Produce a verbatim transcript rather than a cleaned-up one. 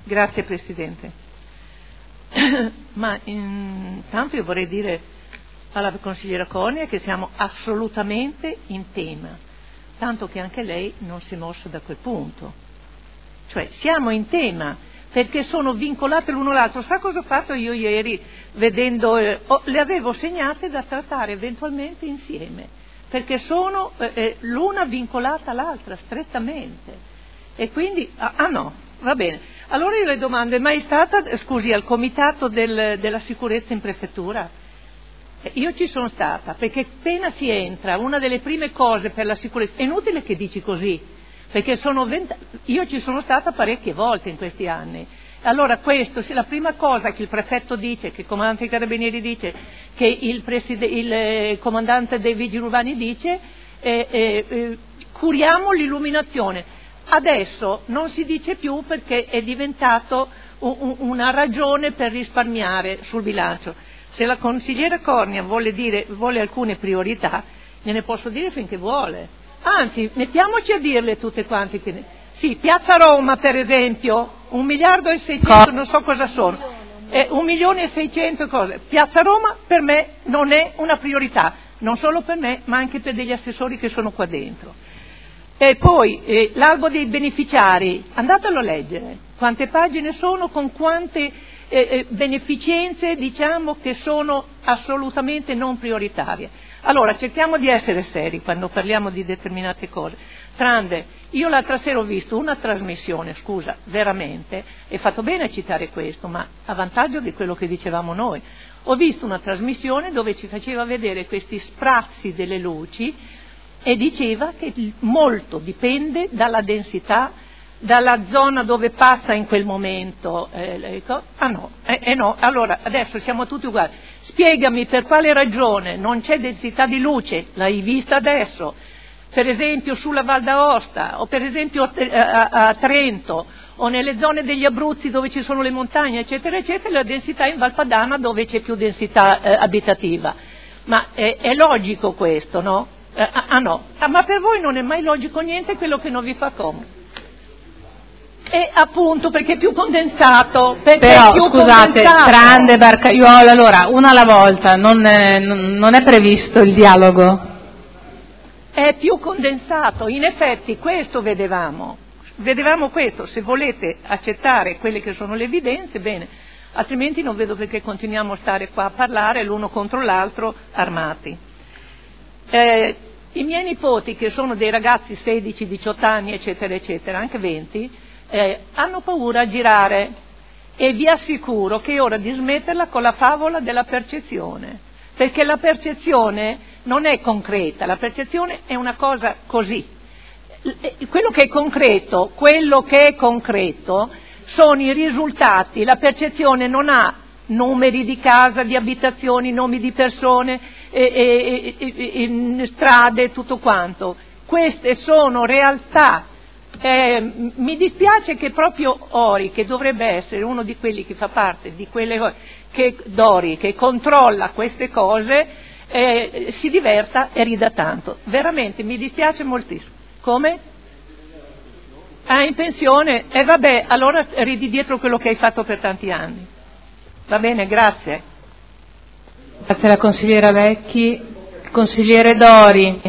Grazie Presidente. Ma intanto io vorrei dire alla consigliera Cornia che siamo assolutamente in tema, tanto che anche lei non si è mossa da quel punto. Cioè siamo in tema perché sono vincolate l'uno all'altro. Sa cosa ho fatto io ieri vedendo? Eh, oh, le avevo segnate da trattare eventualmente insieme, perché sono eh, l'una vincolata all'altra strettamente. E quindi, ah, ah no, va bene. Allora io le domando, è mai stata, scusi, al comitato del, della sicurezza in prefettura? Eh, io ci sono stata, perché appena si entra, una delle prime cose per la sicurezza, è inutile che dici così, perché sono vent... io ci sono stata parecchie volte in questi anni. Allora questo, se la prima cosa che il prefetto dice, che il comandante dei carabinieri dice, che il, preside... il eh, comandante dei vigili urbani dice, eh, eh, eh, curiamo l'illuminazione. Adesso non si dice più perché è diventato un, un, una ragione per risparmiare sul bilancio. Se la consigliera Cornia vuole dire, vuole alcune priorità, gliene posso dire finché vuole. Anzi, mettiamoci a dirle tutte quante. Che... Sì, Piazza Roma per esempio, un miliardo e seicento, non so cosa sono, eh, un milione e seicento cose. Piazza Roma per me non è una priorità, non solo per me, ma anche per degli assessori che sono qua dentro. E poi eh, l'albo dei beneficiari, andatelo a leggere, quante pagine sono con quante eh, eh, beneficenze diciamo che sono assolutamente non prioritarie. Allora cerchiamo di essere seri quando parliamo di determinate cose. Tranne, io l'altra sera ho visto una trasmissione, scusa, veramente, e fatto bene a citare questo, ma a vantaggio di quello che dicevamo noi. Ho visto una trasmissione dove ci faceva vedere questi sprazzi delle luci e diceva che molto dipende dalla densità, dalla zona dove passa in quel momento. Eh, ah no, eh, eh no, allora adesso siamo tutti uguali. Spiegami per quale ragione non c'è densità di luce, l'hai vista adesso, per esempio sulla Val d'Aosta, o per esempio a, a, a Trento, o nelle zone degli Abruzzi dove ci sono le montagne, eccetera, eccetera, la densità in Val Padana dove c'è più densità eh, abitativa. Ma è, è logico questo, no? Ah, ah no, ah, ma per voi non è mai logico niente quello che non vi fa comodo. E appunto perché è più condensato, perché però è più scusate, condensato. Trande, Barcaiuolo, allora una alla volta, non è, non è previsto il dialogo? È più condensato, in effetti questo vedevamo, vedevamo questo, se volete accettare quelle che sono le evidenze, bene, altrimenti non vedo perché continuiamo a stare qua a parlare l'uno contro l'altro armati. Eh, I miei nipoti, che sono dei ragazzi sedici, diciotto anni, eccetera, eccetera, anche venti, eh, hanno paura a girare e vi assicuro che è ora di smetterla con la favola della percezione, perché la percezione non è concreta, la percezione è una cosa così. Quello che è concreto, quello che è concreto sono i risultati, la percezione non ha numeri di casa, di abitazioni, nomi di persone, e, e, e, e, strade, tutto quanto. Queste sono realtà. Eh, mi dispiace che proprio Ori, che dovrebbe essere uno di quelli che fa parte di quelle cose, che Dori, che controlla queste cose, eh, si diverta e rida tanto. Veramente mi dispiace moltissimo. Come? Ah, in pensione? E eh, vabbè, allora ridi dietro quello che hai fatto per tanti anni. Va bene, grazie. Grazie alla consigliera Vecchi. Consigliere Dori.